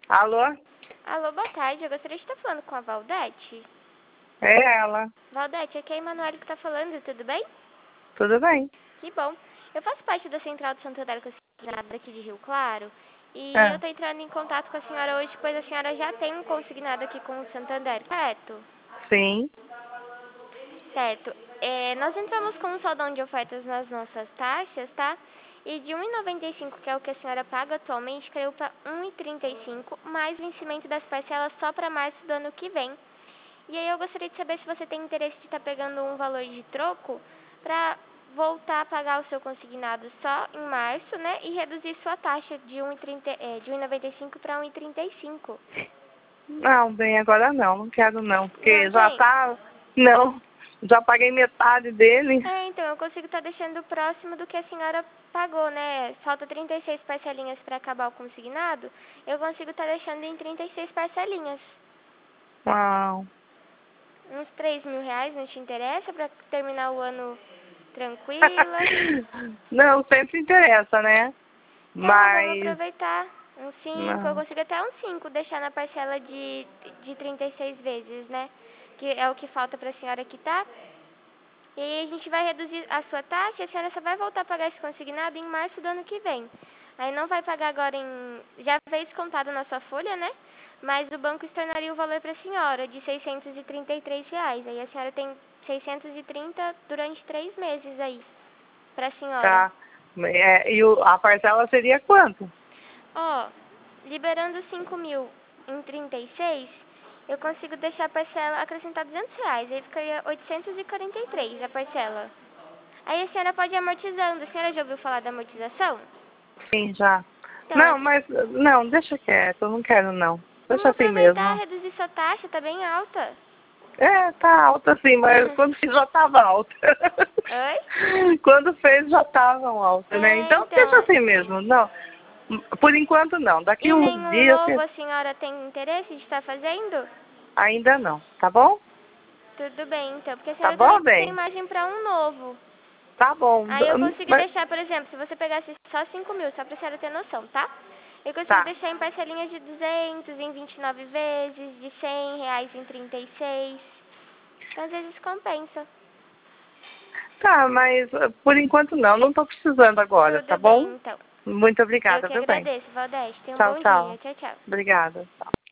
Alô? Alô, boa tarde. Eu gostaria de estar falando com a Valdete. É ela. Valdete, aqui é a Emanuele que está falando, tudo bem? Tudo bem? Que bom. Eu faço parte da Central de Santander Consignado aqui de Rio Claro. E eu É. estou entrando em contato com a senhora hoje, pois a senhora já tem um consignado aqui com o Santander, correto? Sim. Certo. Nós entramos com um saldão de ofertas nas nossas taxas, tá? E de R$ 1,95, que é o que a senhora paga atualmente, caiu para R$ 1,35, mais vencimento das parcelas só para março do ano que vem. E aí eu gostaria de saber se você tem interesse de estar pegando um valor de troco para voltar a pagar o seu consignado só em março, né? E reduzir sua taxa de 1,95 para 1,35. Não, bem, agora não quero não, Não porque já tem? tá. Não, já paguei metade dele. Então, eu consigo estar deixando próximo do que a senhora pagou, né? Falta 36 parcelinhas para acabar o consignado. Eu consigo estar deixando em 36 parcelinhas. Não. Uns R$ 3.000, não te interessa? Para terminar o ano tranquila? Não, sempre interessa, né? Então, vamos Mas. aproveitar. Uns 5, eu Não. consigo até uns 5 deixar na parcela de 36 vezes, né? Que é o que falta para a senhora quitar. E aí a gente vai reduzir a sua taxa e a senhora só vai voltar a pagar esse consignado em março do ano que vem. Aí não vai pagar agora em... Já veio descontado na sua folha, né? Mas o banco estornaria o valor para a senhora de R$ 633. Aí a senhora tem 630 durante 3 meses aí para a senhora. Tá. E a parcela seria quanto? Ó, liberando 5.000 em 36, eu consigo deixar a parcela, acrescentar R$ 200. Aí ficaria 843 a parcela. Aí a senhora pode ir amortizando. A senhora já ouviu falar da amortização? Sim, já. Então, Não, mas. Não, deixa quieto, eu não quero não. Deixa vamos assim aproveitar, mesmo. reduzir sua taxa, tá bem alta. É, tá alta sim, mas quando fiz já tava alta. Oi? Quando fez já estavam alta, né? Então deixa Então, assim mesmo. Não, por enquanto não. Daqui e uns nenhum dias novo a senhora tem interesse de estar fazendo? ainda não, tá bom? Tudo bem, então, porque a Tá senhora também bom, tem bem? imagem para um novo. Tá bom. Aí eu consigo Mas, deixar, por exemplo, se você pegasse só 5.000, só pra senhora ter noção, tá? Eu consigo tá. deixar em parcelinhas de 200 em 29 vezes, de R$ 100 em 36. Então, às vezes compensa. Tá, mas por enquanto não. Não tô precisando agora, tá Tudo bom? bem, então. Muito Eu obrigada, que viu, bem? agradeço, Valdete. Tenha um Tchau, bom tchau. dia. Tchau, tchau. Obrigada. Tchau.